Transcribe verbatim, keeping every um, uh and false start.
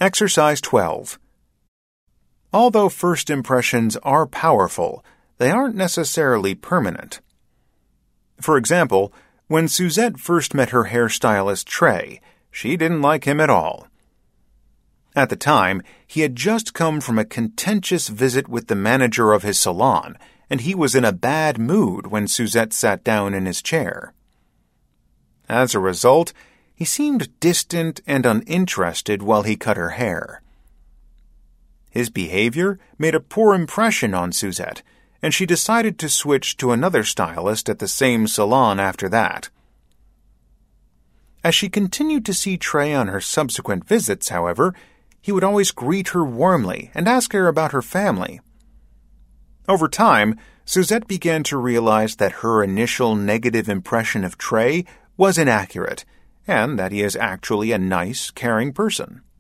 Exercise twelve. Although first impressions are powerful, they aren't necessarily permanent. For example, when Suzette first met her hairstylist Trey, she didn't like him at all. At the time, he had just come from a contentious visit with the manager of his salon, and he was in a bad mood when Suzette sat down in his chair. As a result, he seemed distant and uninterested while he cut her hair. His behavior made a poor impression on Suzette, and she decided to switch to another stylist at the same salon after that. As she continued to see Trey on her subsequent visits, however, he would always greet her warmly and ask her about her family. Over time, Suzette began to realize that her initial negative impression of Trey was inaccurate, and that he is actually a nice, caring person.